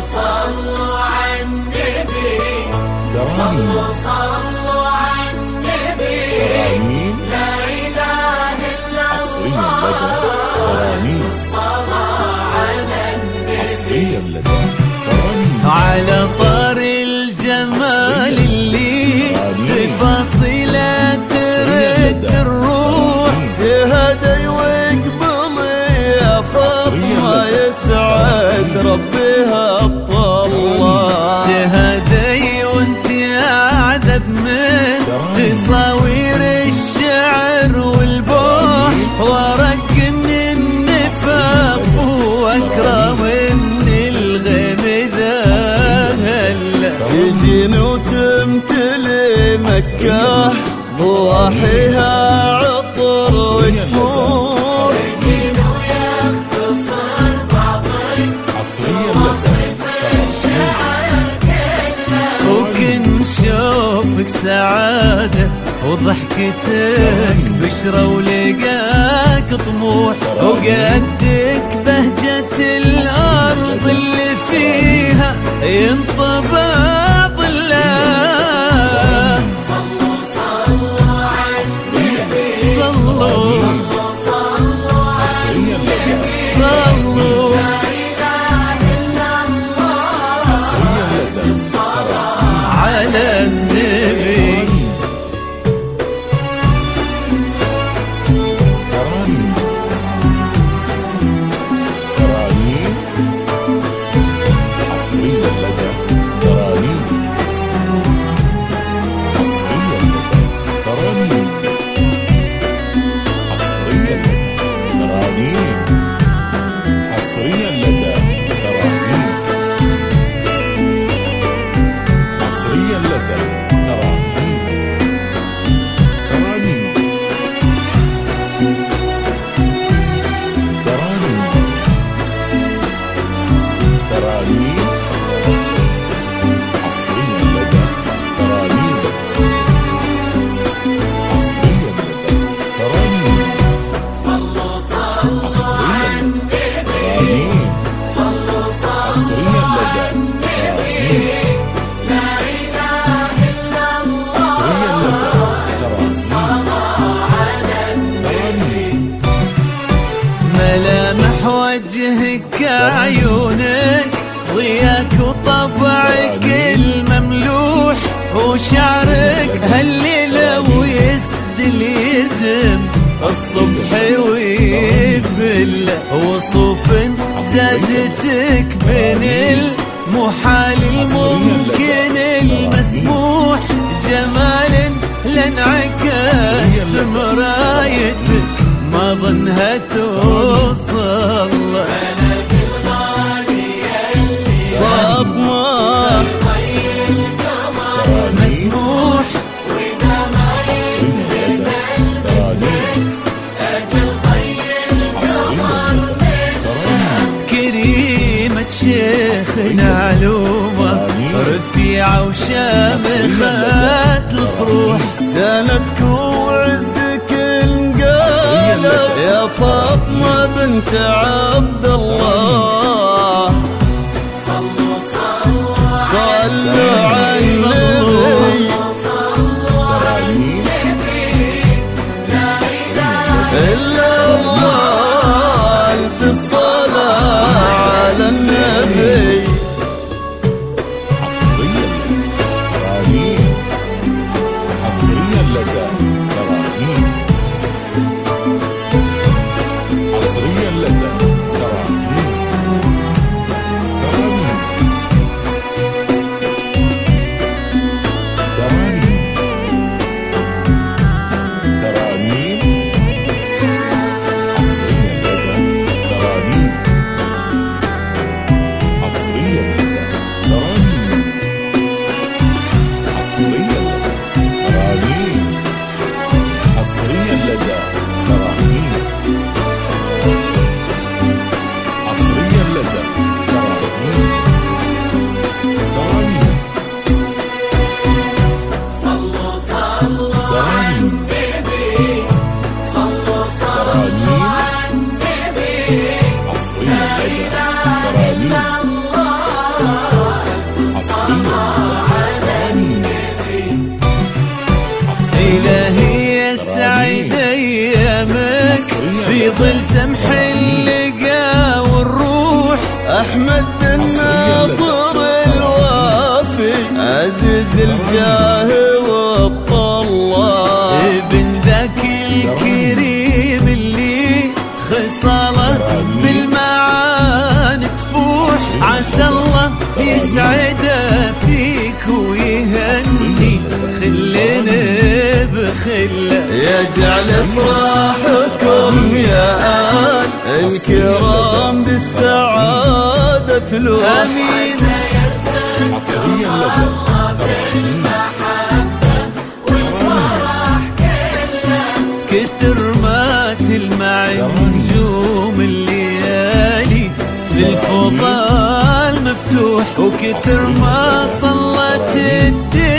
صلوا على النبي، صلوا صلوا على النبي، ترانيم لا إله إلا حصريا الله، لدى ترانيم، صلاة على النبي، حصريا لدى ترانيم، على طار الجمال اللي بفصيلة ترد الروح، تهدي وقبلي يا فاطمة يسعد ربها الطلة، تهدي وانت قاعدة بمن تصاوير الشعر والبوح، ورق من النفاف واكرم من الغمدة هلا تجين وتمتلي مكة ضواحيها عطر وجفور، حصريا لدى وكن شوفك سعادة وضحكتك بشرة ولقاك طموح، وقدك بهجة الأرض اللي فيها ينطبع ظلها، صلوا حصريا لدى صلوا حصريا لدى ترانيم، على النبي. ترانيم ترانيم حصريا لدى ترانيم، حصريا لدى ترانيم، حصريا لدى ترانيم، حصريا لدى ترانيم، حصريا لدى ترانيم، ترانيم ترانيم ترانيم، حصريا لدى ترانيم، حصريا لدى ترانيم، حصريا لدى ترانيم، حصريا لدى ترانيم، حصريا لدى ترانيم، ملامح وجهك عيونك ضياك وطبعك المملوح، وشعرك هالليلة ويسدل يزم الصبح ويفل، وصوف زادتك من المحال الممكن المسموح، جمال لانعكس مرايتك ما ظنها توصل، فاطمة مسموح حصريا لدى ترانيم، حصريا لدى ترانيم، كريمة شيخنا علومة رفيعة وشامخة الفروح، سندك وعزك انقالب يا فاطمة بنت عبد الله، صلوا على النبي، ترانيم حصريا لدى إلا الله ألف الصلاة على النبي، حصريا لدى ترانيم، حصريا لدى ترانيم، حصريا لدى ترانيم، ترانيم ترانيم ترانيم، حصريا لدى ترانيم، حصريا لدى ترانيم، حصريا لدى ترانيم، حصريا لدى ترانيم، في ظل سمح اللقا والروح أحمد الناصر الوافي عزيز الجاه والطلال ابن ذاك الكريم اللي خصاله بالمعاني تفوح عسى الله يسعده فيك ويهني خلنا بخله يجعل افراحكم يا آل الكرام بالسعادة تلوح امين. حصريا لك ترانيم كثر ما تلمع نجوم الليالي في الفضاء المفتوح وكثر ما صلت الدنيا